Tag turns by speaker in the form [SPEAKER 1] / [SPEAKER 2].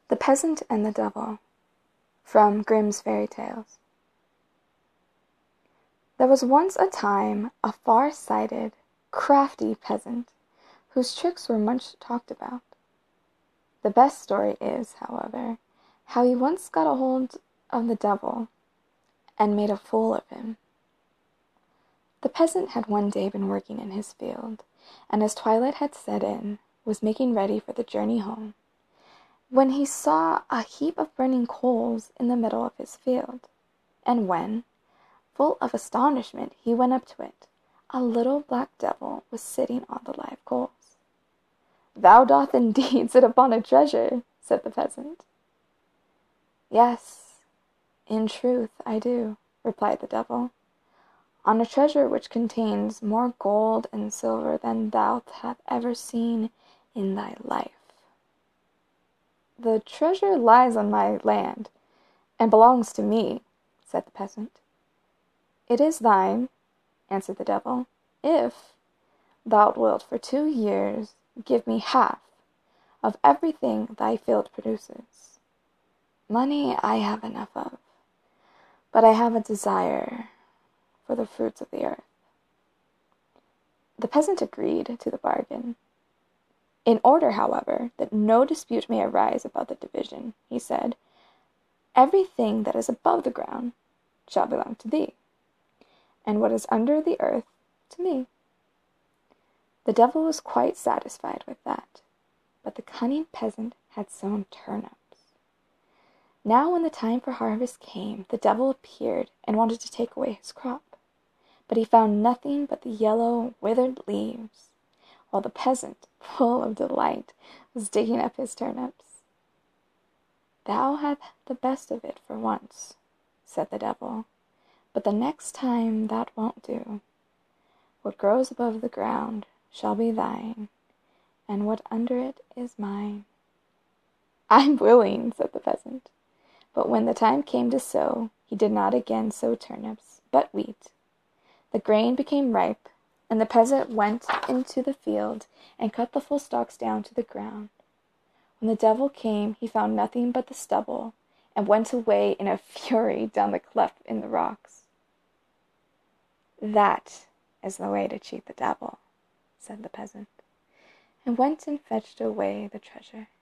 [SPEAKER 1] The Peasant and the Devil, from Grimm's Fairy Tales. There was once a time a far-sighted, crafty peasant, whose tricks were much talked about. The best story is, however, how he once got a hold of the devil and made a fool of him. The peasant had one day been working in his field, and as twilight had set in, was making ready for the journey home, when he saw a heap of burning coals in the middle of his field, and when, full of astonishment, he went up to it, a little black devil was sitting on the live coals. "Thou doth indeed sit upon a treasure," said the peasant. "Yes, in truth I do," replied the devil, "on a treasure which contains more gold and silver than thou hast ever seen in thy life." "The treasure lies on my land, and belongs to me," said the peasant. "It is thine," answered the devil, "if thou wilt for 2 years give me half of everything thy field produces. Money I have enough of, but I have a desire for the fruits of the earth." The peasant agreed to the bargain. "In order, however, that no dispute may arise about the division," he said, "everything that is above the ground shall belong to thee, and what is under the earth to me." The devil was quite satisfied with that, but the cunning peasant had sown turnips. Now when the time for harvest came, the devil appeared and wanted to take away his crop, but he found nothing but the yellow, withered leaves, while the peasant, full of delight, was digging up his turnips. "Thou hast the best of it for once," said the devil, "but the next time that won't do. What grows above the ground shall be thine, and what under it is mine." "I'm willing," said the peasant. But when the time came to sow, he did not again sow turnips, but wheat. The grain became ripe, and the peasant went into the field and cut the full stalks down to the ground. When the devil came, he found nothing but the stubble, and went away in a fury down the cleft in the rocks. "That is the way to cheat the devil," said the peasant, and went and fetched away the treasure.